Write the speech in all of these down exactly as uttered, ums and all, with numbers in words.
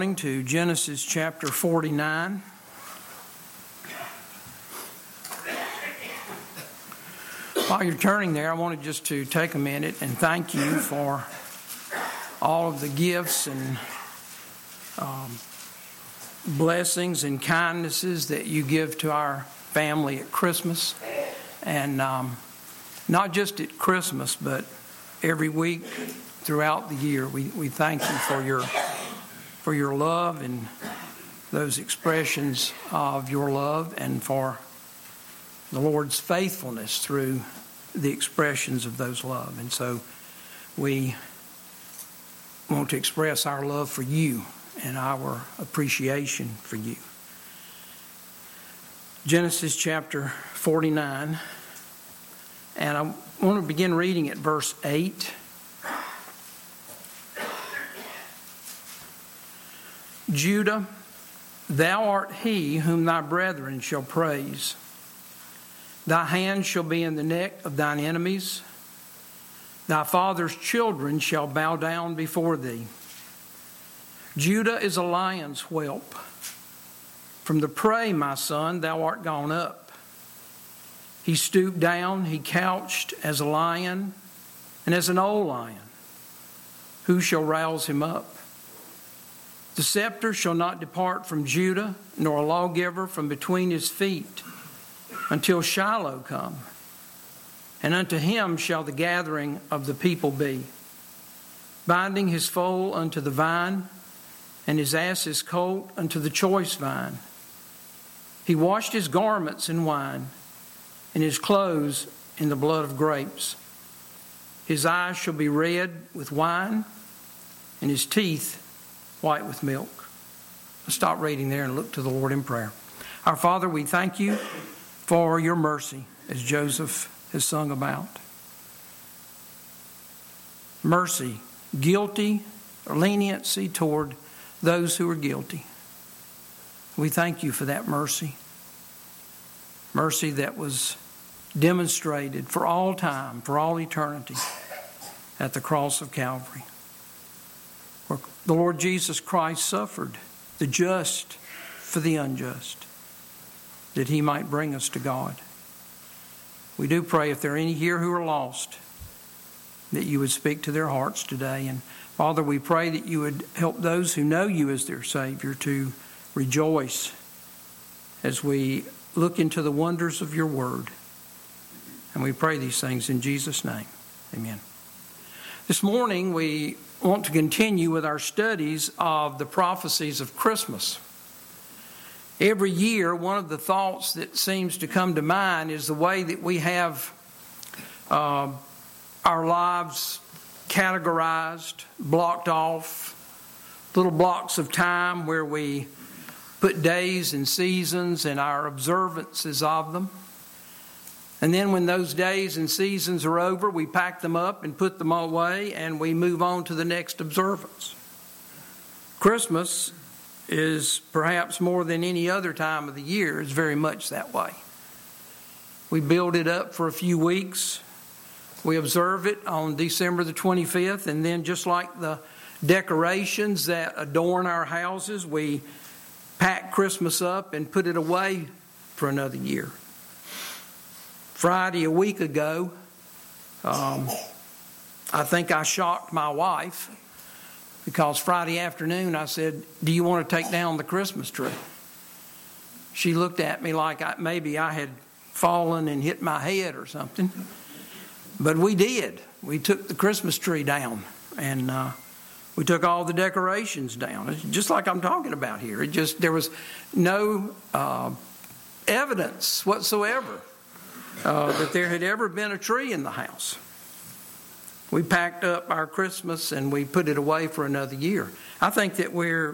morning to Genesis chapter forty-nine. While you're turning there, I wanted just to take a minute and thank you for all of the gifts and um, blessings and kindnesses that you give to our family at Christmas. And um, not just at Christmas, but every week throughout the year. We, we thank you for your for your love and those expressions of your love, and for the Lord's faithfulness through the expressions of those love. And so we want to express our love for you and our appreciation for you. Genesis chapter forty-nine, and I want to begin reading at verse eight. Judah, thou art he whom thy brethren shall praise. Thy hand shall be in the neck of thine enemies. Thy father's children shall bow down before thee. Judah is a lion's whelp. From the prey, my son, thou art gone up. He stooped down, he couched as a lion, and as an old lion. Who shall rouse him up? The scepter shall not depart from Judah, nor a lawgiver from between his feet, until Shiloh come. And unto him shall the gathering of the people be, binding his foal unto the vine, and his ass's colt unto the choice vine. He washed his garments in wine, and his clothes in the blood of grapes. His eyes shall be red with wine, and his teeth white with milk. Let's stop reading there and look to the Lord in prayer. Our Father, we thank you for your mercy, as Joseph has sung about. Mercy, guilty, or leniency toward those who are guilty. We thank you for that mercy. Mercy that was demonstrated for all time, for all eternity, at the cross of Calvary, where the Lord Jesus Christ suffered, the just for the unjust, that he might bring us to God. We do pray, if there are any here who are lost, that you would speak to their hearts today. And Father, we pray that you would help those who know you as their Savior to rejoice as we look into the wonders of your word. And we pray these things in Jesus' name. Amen. This morning we want to continue with our studies of the prophecies of Christmas. Every year, one of the thoughts that seems to come to mind is the way that we have uh, our lives categorized, blocked off, little blocks of time where we put days and seasons and our observances of them. And then when those days and seasons are over, we pack them up and put them away, and we move on to the next observance. Christmas is perhaps more than any other time of the year is very much that way. We build it up for a few weeks. We observe it on December the twenty-fifth, and then just like the decorations that adorn our houses, we pack Christmas up and put it away for another year. Friday, a week ago, um, I think I shocked my wife, because Friday afternoon I said, "Do you want to take down the Christmas tree?" She looked at me like I, maybe I had fallen and hit my head or something. But we did. We took the Christmas tree down, and uh, we took all the decorations down. It's just like I'm talking about here. It just there was no uh, evidence whatsoever uh, that there had ever been a tree in the house. We packed up our Christmas and we put it away for another year. I think that we're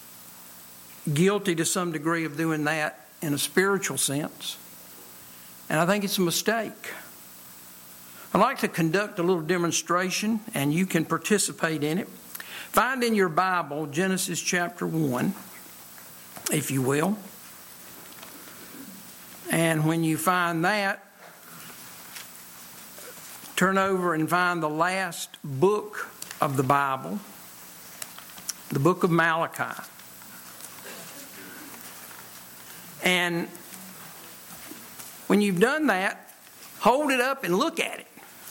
guilty to some degree of doing that in a spiritual sense, and I think it's a mistake. I'd like to conduct a little demonstration, and you can participate in it. Find in your Bible Genesis chapter one, if you will. And when you find that, turn over and find the last book of the Bible, the book of Malachi. And when you've done that, hold it up and look at it.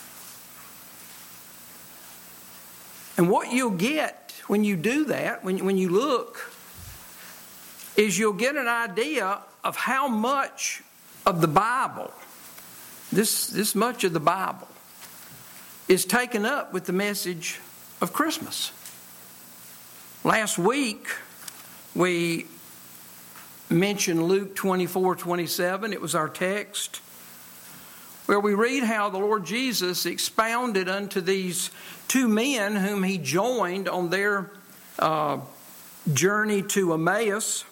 And what you'll get when you do that, when, when you look, is you'll get an idea of how much of the Bible, this, this much of the Bible, is taken up with the message of Christmas. Last week, we mentioned Luke twenty-four twenty-seven. It was our text, where we read how the Lord Jesus expounded unto these two men whom he joined on their uh, journey to Emmaus.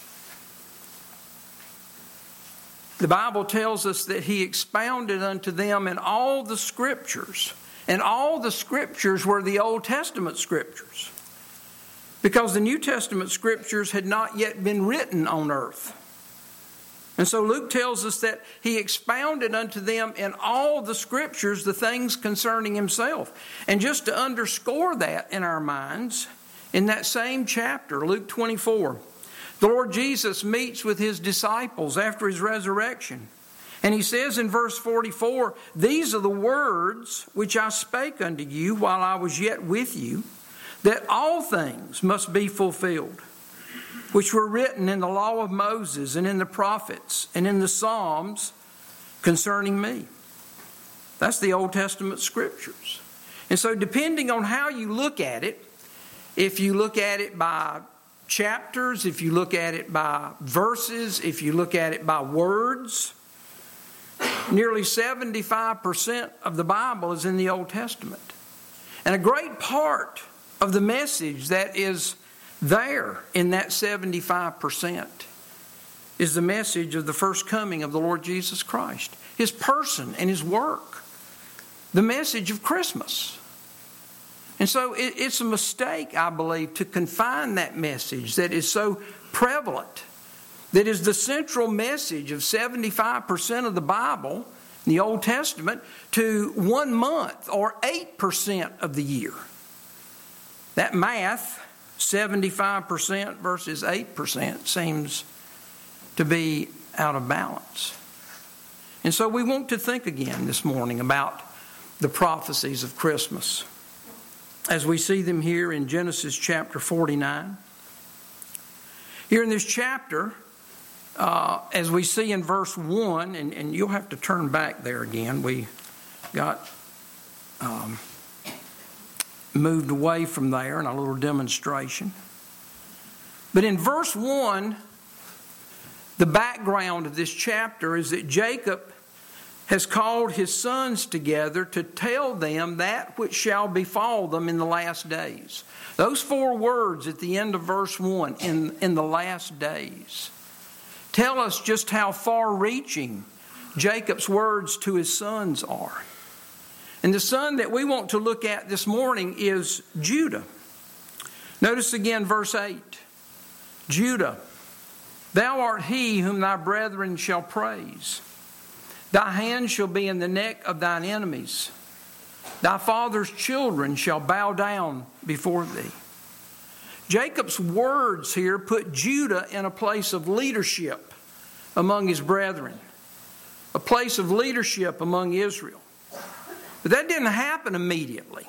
The Bible tells us that he expounded unto them in all the scriptures. And all the scriptures were the Old Testament scriptures, because the New Testament scriptures had not yet been written on earth. And so Luke tells us that he expounded unto them in all the scriptures the things concerning himself. And just to underscore that in our minds, in that same chapter, Luke twenty-four, the Lord Jesus meets with his disciples after his resurrection. And he says in verse forty-four, "These are the words which I spake unto you while I was yet with you, that all things must be fulfilled, which were written in the law of Moses and in the prophets and in the Psalms concerning me." That's the Old Testament scriptures. And so depending on how you look at it, if you look at it by chapters, if you look at it by verses, if you look at it by words, nearly seventy-five percent of the Bible is in the Old Testament. And a great part of the message that is there in that seventy-five percent is the message of the first coming of the Lord Jesus Christ, his person and his work, the message of Christmas. And so it, it's a mistake, I believe, to confine that message that is so prevalent, that is the central message of seventy-five percent of the Bible, the Old Testament, to one month or eight percent of the year. That math, seventy-five percent versus eight percent, seems to be out of balance. And so we want to think again this morning about the prophecies of Christmas, as we see them here in Genesis chapter forty-nine. Here in this chapter, uh, as we see in verse one, and, and you'll have to turn back there again. We got um, moved away from there in a little demonstration. But in verse one, the background of this chapter is that Jacob has called his sons together to tell them that which shall befall them in the last days. Those four words at the end of verse one, in, in the last days, tell us just how far-reaching Jacob's words to his sons are. And the son that we want to look at this morning is Judah. Notice again verse eight. Judah, thou art he whom thy brethren shall praise. Thy hand shall be in the neck of thine enemies. Thy father's children shall bow down before thee. Jacob's words here put Judah in a place of leadership among his brethren, a place of leadership among Israel. But that didn't happen immediately.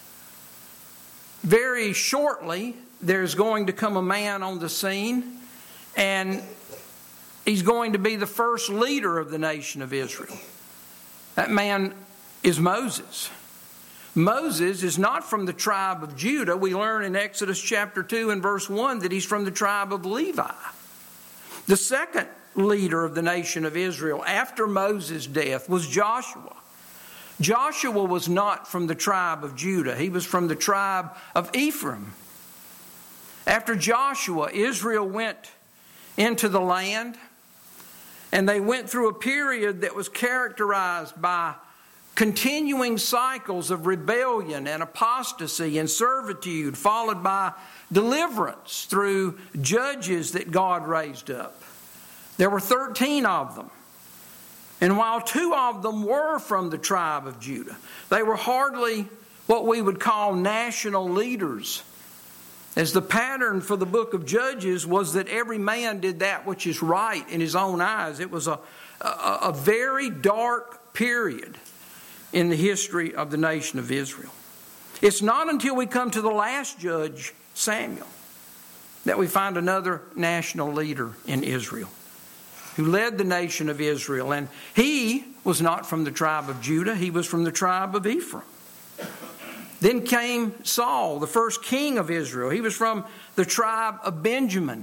Very shortly, there's going to come a man on the scene, and he's going to be the first leader of the nation of Israel. That man is Moses. Moses is not from the tribe of Judah. We learn in Exodus chapter two and verse one that he's from the tribe of Levi. The second leader of the nation of Israel after Moses' death was Joshua. Joshua was not from the tribe of Judah. He was from the tribe of Ephraim. After Joshua, Israel went into the land, and they went through a period that was characterized by continuing cycles of rebellion and apostasy and servitude, followed by deliverance through judges that God raised up. There were thirteen of them. And while two of them were from the tribe of Judah, they were hardly what we would call national leaders As the pattern for the book of Judges was that every man did that which is right in his own eyes. It was a, a, a very dark period in the history of the nation of Israel. It's not until we come to the last judge, Samuel, that we find another national leader in Israel who led the nation of Israel. And he was not from the tribe of Judah. He was from the tribe of Ephraim. Then came Saul, the first king of Israel. He was from the tribe of Benjamin.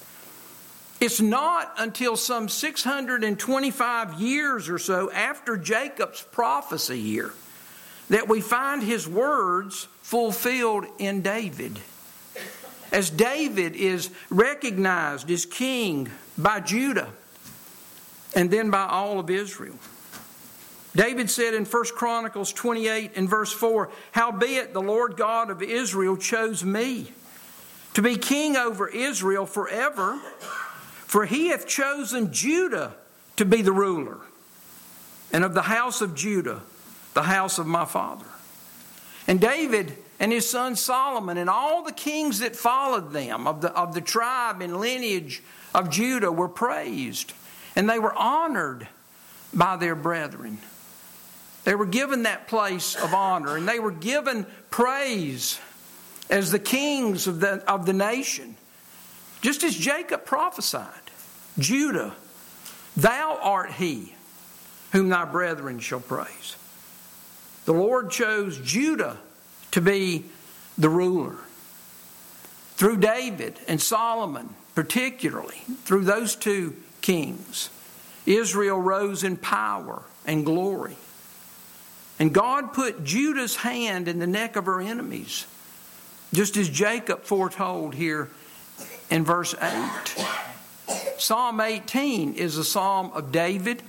It's not until some six hundred twenty-five years or so after Jacob's prophecy here that we find his words fulfilled in David. As David is recognized as king by Judah and then by all of Israel. David said in First Chronicles twenty-eight and verse four, "Howbeit the Lord God of Israel chose me to be king over Israel forever, for he hath chosen Judah to be the ruler, and of the house of Judah, the house of my father." And David and his son Solomon and all the kings that followed them of the, of the tribe and lineage of Judah were praised, and they were honored by their brethren. They were given that place of honor, and they were given praise as the kings of the, of the nation. Just as Jacob prophesied, "Judah, thou art he whom thy brethren shall praise." The Lord chose Judah to be the ruler. Through David and Solomon, particularly, through those two kings, Israel rose in power and glory. And God put Judah's hand in the neck of her enemies, just as Jacob foretold here in verse eight. Psalm eighteen is a psalm of David.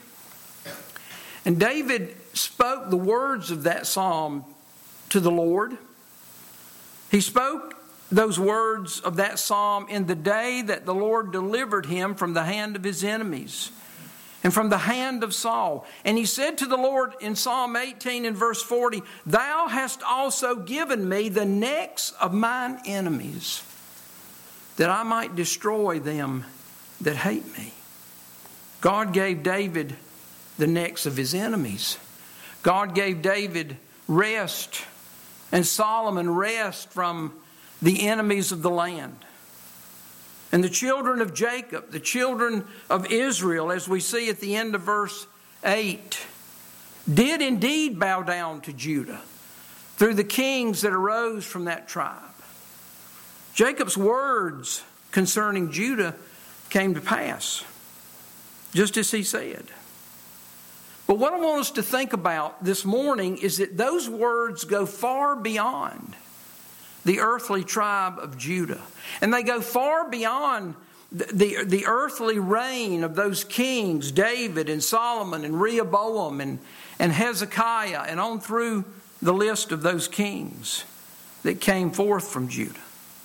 And David spoke the words of that psalm to the Lord. He spoke those words of that psalm in the day that the Lord delivered him from the hand of his enemies and from the hand of Saul. And he said to the Lord in Psalm eighteen and verse forty, "Thou hast also given me the necks of mine enemies, that I might destroy them that hate me." God gave David the necks of his enemies. God gave David rest and Solomon rest from the enemies of the land. And the children of Jacob, the children of Israel, as we see at the end of verse eight, did indeed bow down to Judah through the kings that arose from that tribe. Jacob's words concerning Judah came to pass, just as he said. But what I want us to think about this morning is that those words go far beyond the earthly tribe of Judah. And they go far beyond the, the, the earthly reign of those kings, David and Solomon and Rehoboam and, and Hezekiah, and on through the list of those kings that came forth from Judah.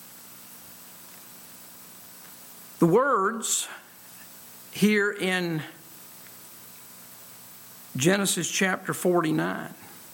The words here in Genesis chapter forty-nine,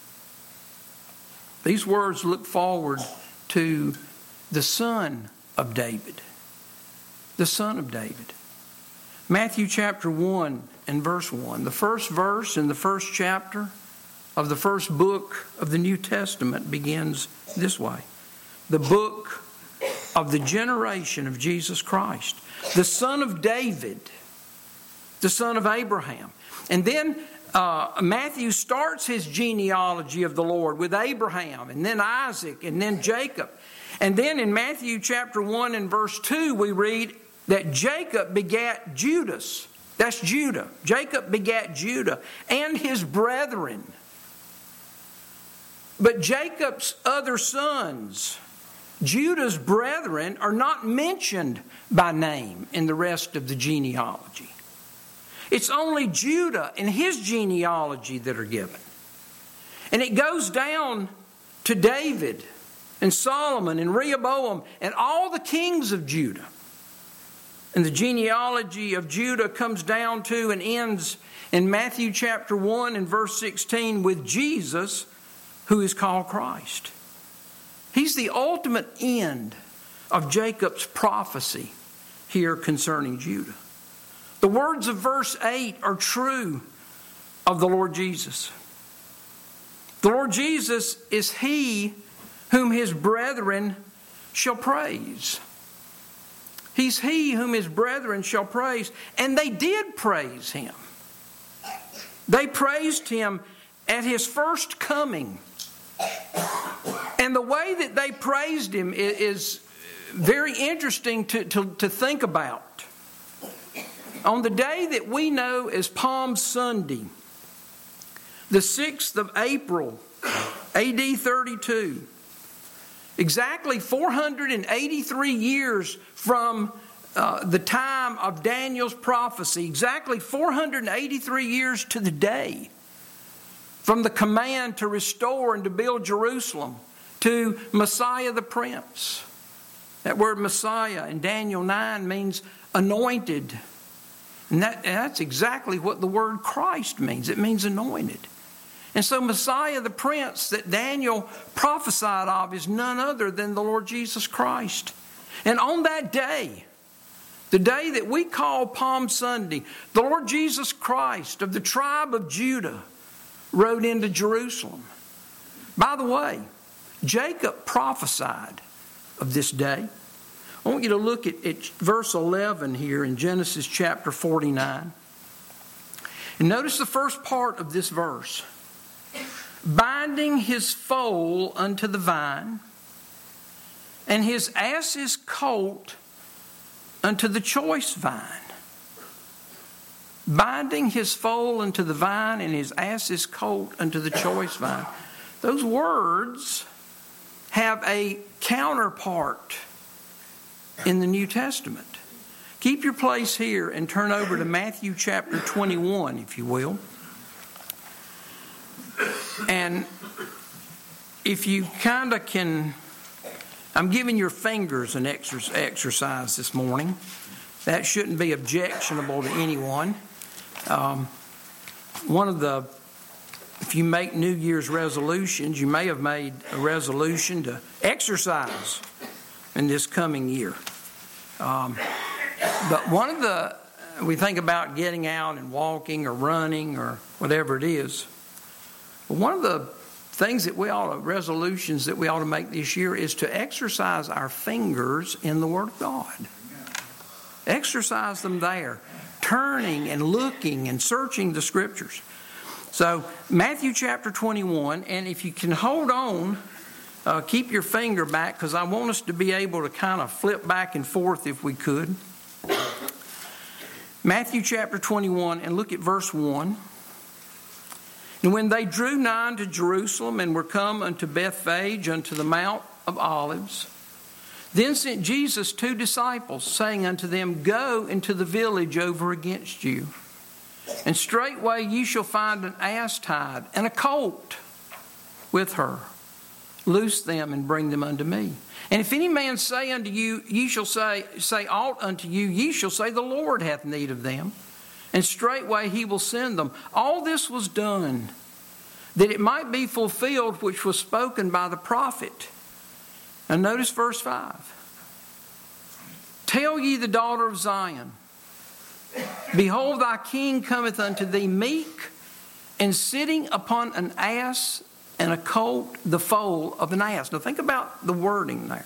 these words look forward to the son of David. The son of David. Matthew chapter one and verse one. The first verse in the first chapter of the first book of the New Testament begins this way. The book of the generation of Jesus Christ. The son of David. The son of Abraham. And then Uh, Matthew starts his genealogy of the Lord with Abraham and then Isaac and then Jacob. And then in Matthew chapter one and verse two we read that Jacob begat Judas. That's Judah. Jacob begat Judah and his brethren. But Jacob's other sons, Judah's brethren, are not mentioned by name in the rest of the genealogy. It's only Judah and his genealogy that are given. And it goes down to David and Solomon and Rehoboam and all the kings of Judah. And the genealogy of Judah comes down to and ends in Matthew chapter one and verse sixteen with Jesus, who is called Christ. He's the ultimate end of Jacob's prophecy here concerning Judah. The words of verse eight are true of the Lord Jesus. The Lord Jesus is He whom His brethren shall praise. He's He whom His brethren shall praise. And they did praise Him. They praised Him at His first coming. And the way that they praised Him is very interesting to, to, to think about. On the day that we know as Palm Sunday, the sixth of April, A D thirty-two, exactly four hundred eighty-three years from uh, the time of Daniel's prophecy, exactly four hundred eighty-three years to the day, from the command to restore and to build Jerusalem to Messiah the Prince. That word Messiah in Daniel nine means anointed. And, that, and that's exactly what the word Christ means. It means anointed. And so Messiah the Prince that Daniel prophesied of is none other than the Lord Jesus Christ. And on that day, the day that we call Palm Sunday, the Lord Jesus Christ of the tribe of Judah rode into Jerusalem. By the way, Jacob prophesied of this day. I want you to look at, at verse eleven here in Genesis chapter forty-nine. And notice the first part of this verse. Binding his foal unto the vine, and his ass's colt unto the choice vine. Binding his foal unto the vine, and his ass's colt unto the choice vine. Those words have a counterpart in the New Testament. Keep your place here and turn over to Matthew chapter twenty-one, if you will. And if you kind of can, I'm giving your fingers an exercise this morning. That shouldn't be objectionable to anyone. Um, one of the, if you make New Year's resolutions, you may have made a resolution to exercise in this coming year. Um, but one of the, we think about getting out and walking or running or whatever it is. But one of the things that we ought to, resolutions that we ought to make this year is to exercise our fingers in the Word of God. Exercise them there, turning and looking and searching the Scriptures. So Matthew chapter twenty-one, and if you can hold on, uh, keep your finger back, because I want us to be able to kind of flip back and forth if we could. Matthew chapter twenty-one, and look at verse one. And when they drew nigh unto Jerusalem and were come unto Bethphage, unto the Mount of Olives, then sent Jesus two disciples, saying unto them, Go into the village over against you, and straightway ye shall find an ass tied, and a colt with her. Loose them and bring them unto me. And if any man say unto you, ye shall say, say aught unto you, ye shall say, The Lord hath need of them. And straightway he will send them. All this was done, that it might be fulfilled which was spoken by the prophet. And notice verse five. Tell ye the daughter of Zion, Behold, thy king cometh unto thee meek, and sitting upon an ass and a colt, the foal of an ass. Now think about the wording there.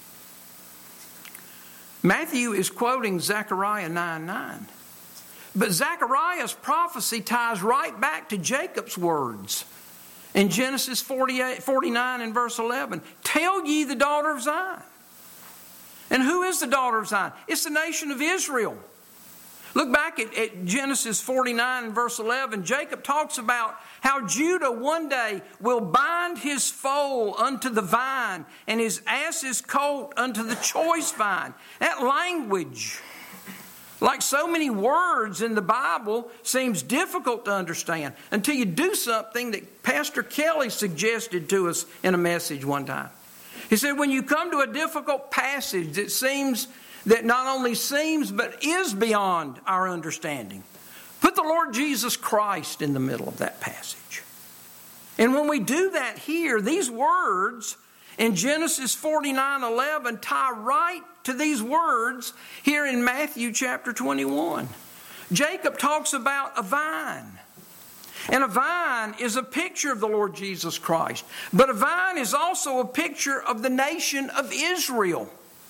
Matthew is quoting Zechariah nine nine. But Zechariah's prophecy ties right back to Jacob's words in Genesis forty-eight, forty-nine and verse eleven. Tell ye the daughter of Zion. And who is the daughter of Zion? It's the nation of Israel. Look back at, at Genesis forty-nine and verse eleven. Jacob talks about how Judah one day will bind his foal unto the vine and his ass's colt unto the choice vine. That language, like so many words in the Bible, seems difficult to understand until you do something that Pastor Kelly suggested to us in a message one time. He said, when you come to a difficult passage that seems, that not only seems, but is beyond our understanding, put the Lord Jesus Christ in the middle of that passage. And when we do that here, these words in Genesis forty-nine eleven tie right to these words here in Matthew chapter twenty-one. Jacob talks about a vine. And a vine is a picture of the Lord Jesus Christ. But a vine is also a picture of the nation of Israel.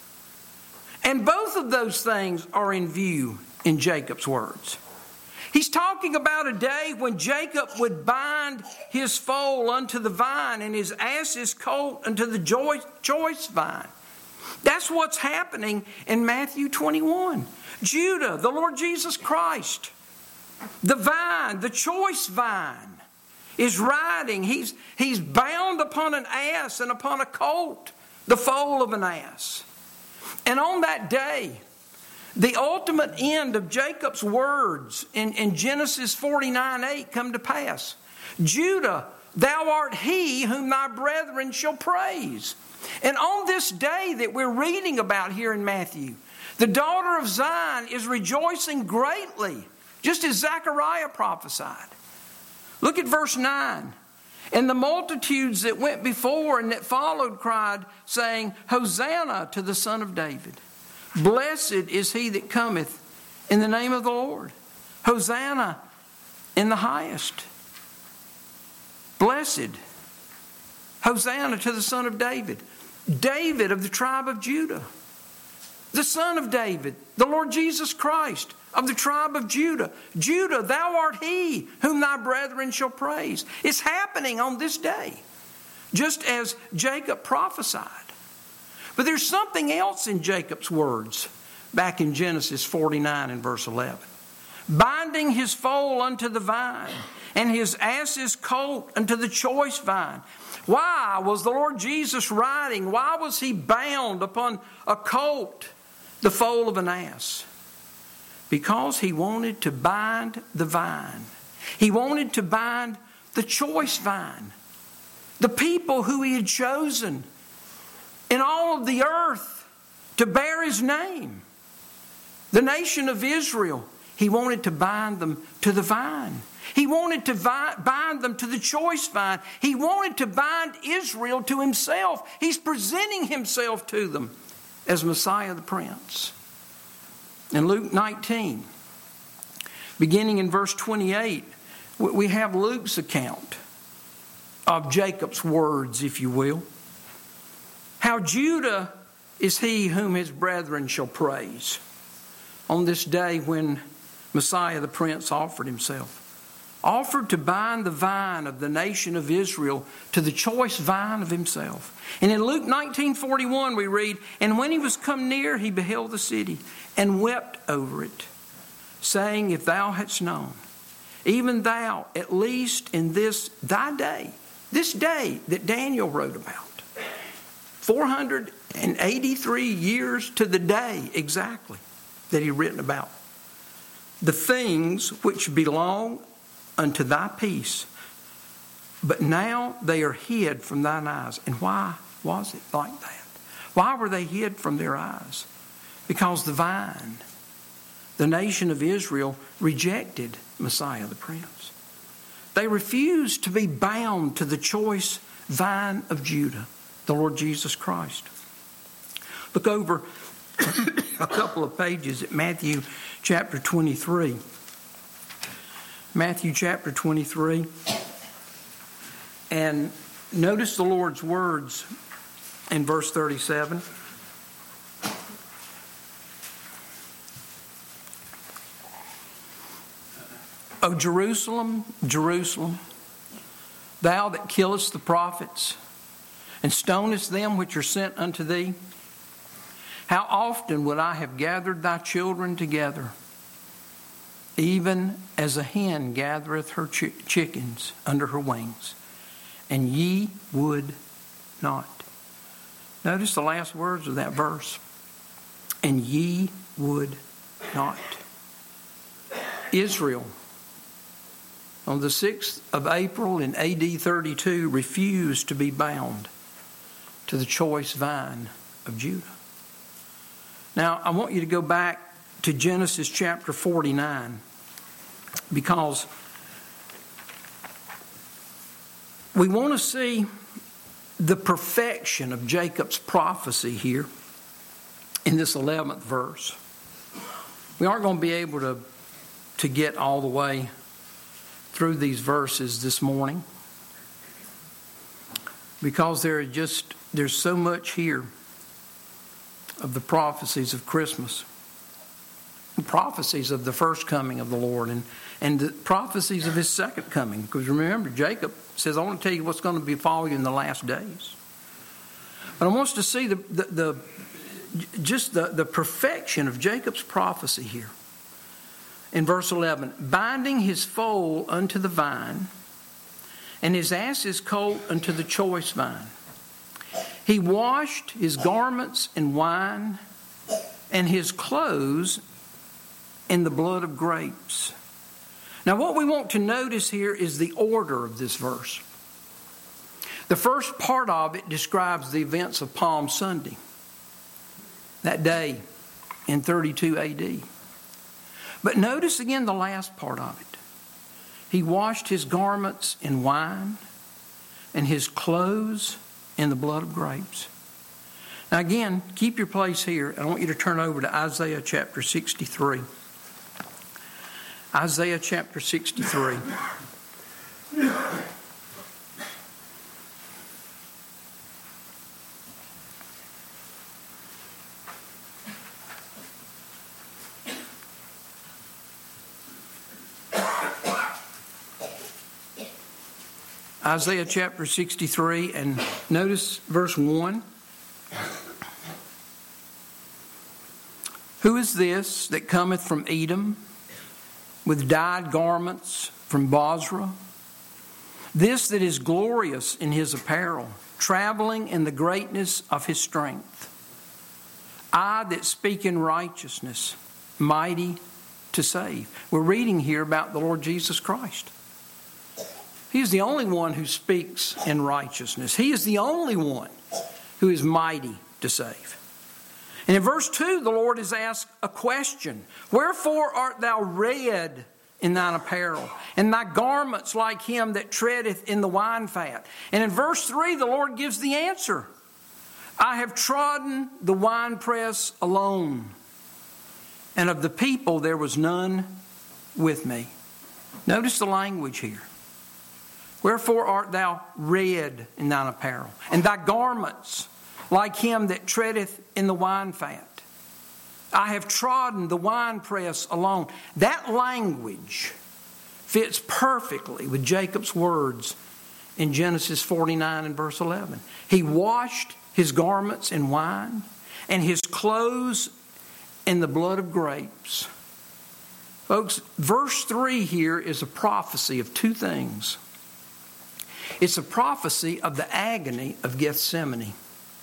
And both of those things are in view in Jacob's words. He's talking about a day when Jacob would bind his foal unto the vine and his ass's colt unto the choice vine. That's what's happening in Matthew twenty-one. Judah, the Lord Jesus Christ, the vine, the choice vine, is riding. He's, he's bound upon an ass and upon a colt, the foal of an ass. And on that day, the ultimate end of Jacob's words in, in Genesis forty-nine eight come to pass. Judah, thou art he whom thy brethren shall praise. And on this day that we're reading about here in Matthew, the daughter of Zion is rejoicing greatly, just as Zechariah prophesied. Look at verse nine. And the multitudes that went before and that followed cried, saying, Hosanna to the Son of David. Blessed is he that cometh in the name of the Lord. Hosanna in the highest. Blessed. Hosanna to the Son of David. David of the tribe of Judah. The Son of David, the Lord Jesus Christ of the tribe of Judah. Judah, thou art he whom thy brethren shall praise. It's happening on this day, just as Jacob prophesied. But there's something else in Jacob's words back in Genesis forty-nine and verse eleven. Binding his foal unto the vine, and his ass's colt unto the choice vine. Why was the Lord Jesus riding? Why was he bound upon a colt, the foal of an ass? Because he wanted to bind the vine. He wanted to bind the choice vine. The people who he had chosen in all of the earth to bear his name. The nation of Israel. He wanted to bind them to the vine. He wanted to bind them to the choice vine. He wanted to bind Israel to himself. He's presenting himself to them as Messiah the Prince. In Luke nineteen, beginning in verse twenty-eight, we have Luke's account of Jacob's words, if you will. How Judah is he whom his brethren shall praise. On this day when Messiah the Prince offered himself. Offered to bind the vine of the nation of Israel to the choice vine of himself. And in Luke nineteen forty-one we read, And when he was come near, he beheld the city and wept over it, saying, If thou hadst known, even thou, at least in this thy day, this day that Daniel wrote about, four hundred eighty-three years to the day exactly that he written about, the things which belong unto thy peace, but now they are hid from thine eyes. And why was it like that? Why were they hid from their eyes? Because the vine, the nation of Israel, rejected Messiah the Prince. They refused to be bound to the choice vine of Judah, the Lord Jesus Christ. Look over a couple of pages at Matthew chapter twenty-three. Matthew chapter twenty-three. And notice the Lord's words in verse thirty-seven. O Jerusalem, Jerusalem, thou that killest the prophets and stonest them which are sent unto thee, how often would I have gathered thy children together, even as a hen gathereth her ch- chickens under her wings, and ye would not. Notice the last words of that verse. And ye would not. Israel, on the sixth of April in A D thirty-two, refused to be bound to the choice vine of Judah. Now, I want you to go back to Genesis chapter forty-nine, because we want to see the perfection of Jacob's prophecy here in this eleventh verse. We aren't going to be able to, to get all the way through these verses this morning because there are just there's so much here of the prophecies of Christmas, the prophecies of the first coming of the Lord, and, and the prophecies of his second coming. Because remember, Jacob says, I want to tell you what's going to befall you in the last days. But I want us to see the, the, the just the, the perfection of Jacob's prophecy here. In verse eleven, binding his foal unto the vine, and his ass's colt unto the choice vine. He washed his garments in wine, and his clothes in the blood of grapes. Now what we want to notice here is the order of this verse. The first part of it describes the events of Palm Sunday, that day in thirty-two A D. But notice again the last part of it. He washed his garments in wine and his clothes in the blood of grapes. Now again, keep your place here. I want you to turn over to Isaiah chapter sixty-three. Isaiah chapter sixty-three. Isaiah chapter sixty-three, and notice verse one. Who is this that cometh from Edom with dyed garments from Bozrah? This that is glorious in his apparel, traveling in the greatness of his strength. I that speak in righteousness, mighty to save. We're reading here about the Lord Jesus Christ. He is the only one who speaks in righteousness. He is the only one who is mighty to save. And in verse two, the Lord is asked a question. Wherefore art thou red in thine apparel, and thy garments like him that treadeth in the wine fat? And in verse three, the Lord gives the answer. I have trodden the winepress alone, and of the people there was none with me. Notice the language here. Wherefore art thou red in thine apparel, and thy garments like him that treadeth in the wine fat? I have trodden the winepress alone. That language fits perfectly with Jacob's words in Genesis forty-nine and verse eleven. He washed his garments in wine, and his clothes in the blood of grapes. Folks, verse three here is a prophecy of two things. It's a prophecy of the agony of Gethsemane.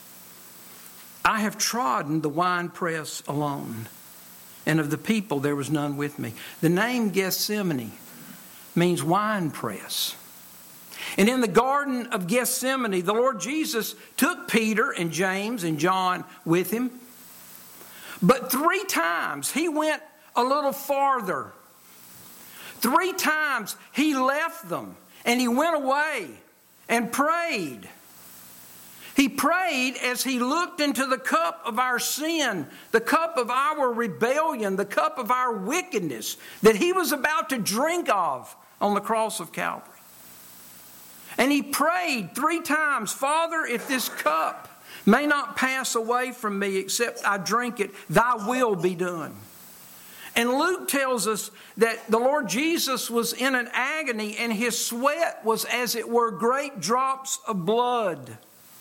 I have trodden the winepress alone, and of the people there was none with me. The name Gethsemane means winepress. And in the Garden of Gethsemane, the Lord Jesus took Peter and James and John with him. But three times he went a little farther. Three times he left them and he went away and prayed. He prayed as he looked into the cup of our sin, the cup of our rebellion, the cup of our wickedness that he was about to drink of on the cross of Calvary. And he prayed three times, Father, if this cup may not pass away from me except I drink it, thy will be done. And Luke tells us that the Lord Jesus was in an agony and his sweat was as it were great drops of blood.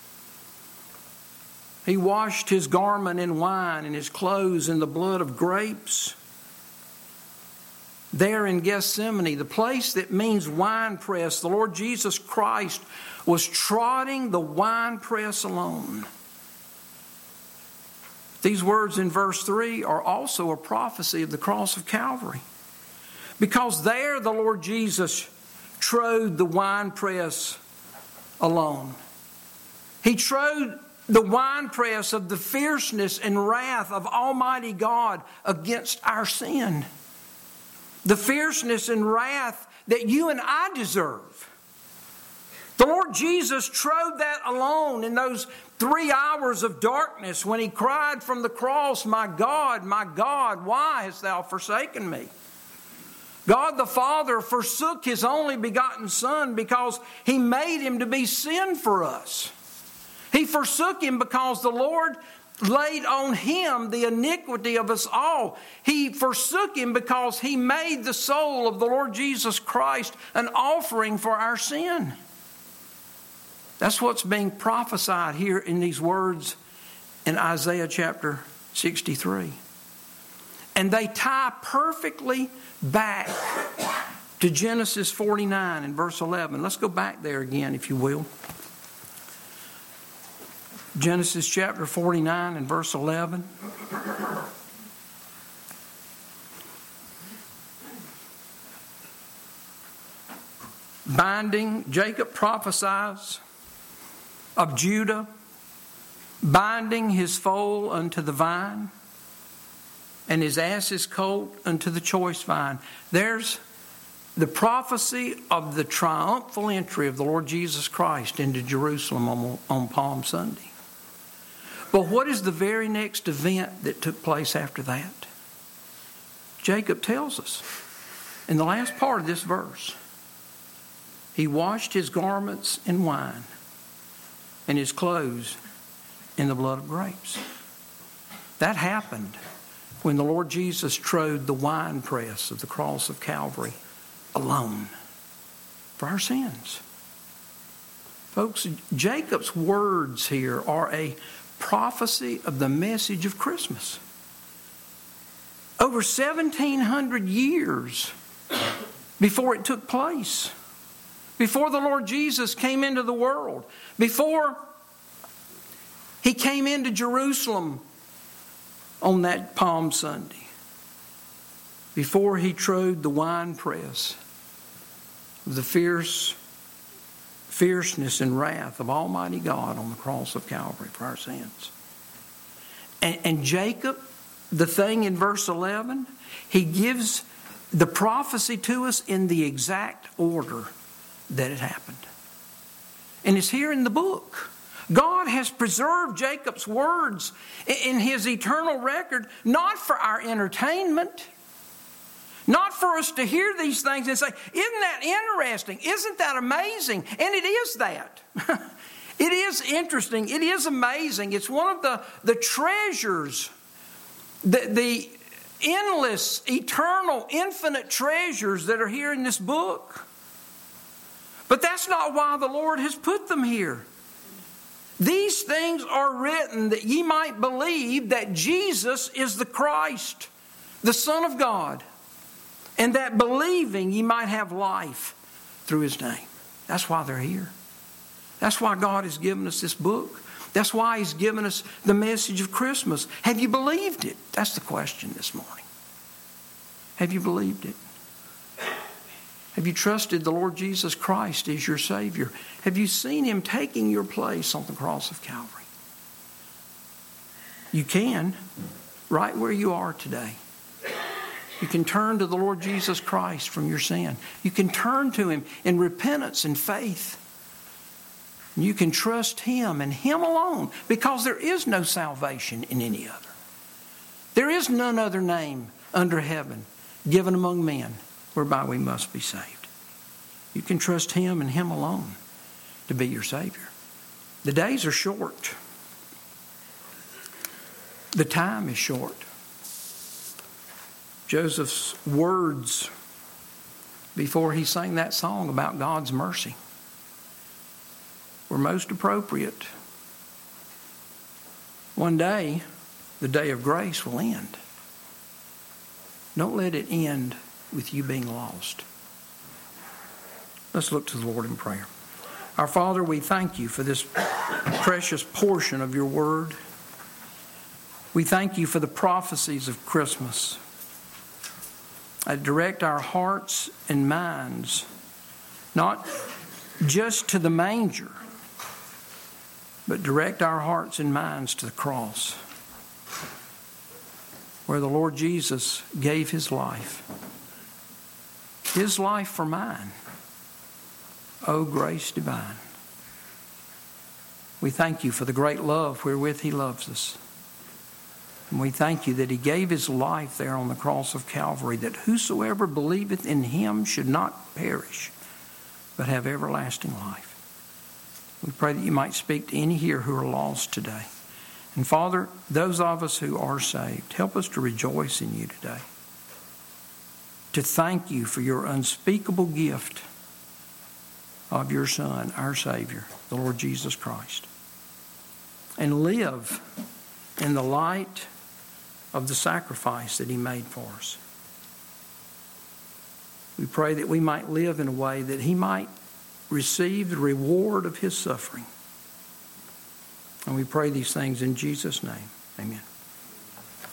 He washed his garment in wine and his clothes in the blood of grapes. There in Gethsemane, the place that means winepress, the Lord Jesus Christ was trotting the winepress alone. These words in verse three are also a prophecy of the cross of Calvary. Because there the Lord Jesus trode the winepress alone. He trode the winepress of the fierceness and wrath of Almighty God against our sin. The fierceness and wrath that you and I deserve. The Lord Jesus trod that alone in those three hours of darkness when He cried from the cross, "My God, my God, why hast Thou forsaken me?" God the Father forsook His only begotten Son because He made Him to be sin for us. He forsook Him because the Lord laid on Him the iniquity of us all. He forsook Him because He made the soul of the Lord Jesus Christ an offering for our sin. That's what's being prophesied here in these words in Isaiah chapter sixty-three. And they tie perfectly back to Genesis forty-nine and verse eleven. Let's go back there again, if you will. Genesis chapter forty-nine and verse eleven. Binding, Jacob prophesies of Judah binding his foal unto the vine and his ass's colt unto the choice vine. There's the prophecy of the triumphal entry of the Lord Jesus Christ into Jerusalem on, on Palm Sunday. But what is the very next event that took place after that? Jacob tells us in the last part of this verse, he washed his garments in wine and his clothes in the blood of grapes. That happened when the Lord Jesus trod the winepress of the cross of Calvary alone for our sins. Folks, Jacob's words here are a prophecy of the message of Christmas. Over seventeen hundred years before it took place, before the Lord Jesus came into the world, before He came into Jerusalem on that Palm Sunday, before He trod the winepress of the fierce fierceness and wrath of Almighty God on the cross of Calvary for our sins. And, and Jacob, the thing in verse eleven, he gives the prophecy to us in the exact order that it happened. And it's here in the book. God has preserved Jacob's words in His eternal record, not for our entertainment, not for us to hear these things and say, "Isn't that interesting? Isn't that amazing?" And it is that. It is interesting. It is amazing. It's one of the, the treasures, the, the endless, eternal, infinite treasures that are here in this book. But that's not why the Lord has put them here. These things are written that ye might believe that Jesus is the Christ, the Son of God, and that believing ye might have life through His name. That's why they're here. That's why God has given us this book. That's why He's given us the message of Christmas. Have you believed it? That's the question this morning. Have you believed it? Have you trusted the Lord Jesus Christ as your Savior? Have you seen Him taking your place on the cross of Calvary? You can, right where you are today. You can turn to the Lord Jesus Christ from your sin. You can turn to Him in repentance and faith. You can trust Him and Him alone, because there is no salvation in any other. There is none other name under heaven given among men whereby we must be saved. You can trust Him and Him alone to be your Savior. The days are short. The time is short. Joseph's words before he sang that song about God's mercy were most appropriate. One day, the day of grace will end. Don't let it end with you being lost. Let's look to the Lord in prayer. Our Father, we thank You for this precious portion of Your Word. We thank You for the prophecies of Christmas. I direct our hearts and minds not just to the manger, but direct our hearts and minds to the cross, where the Lord Jesus gave His life. His life for mine. Oh, grace divine. We thank you for the great love wherewith he loves us. And we thank you that he gave his life there on the cross of Calvary, that whosoever believeth in him should not perish, but have everlasting life. We pray that you might speak to any here who are lost today. And Father, those of us who are saved, help us to rejoice in you today. To thank you for your unspeakable gift of your Son, our Savior, the Lord Jesus Christ. And live in the light of the sacrifice that he made for us. We pray that we might live in a way that he might receive the reward of his suffering. And we pray these things in Jesus' name. Amen.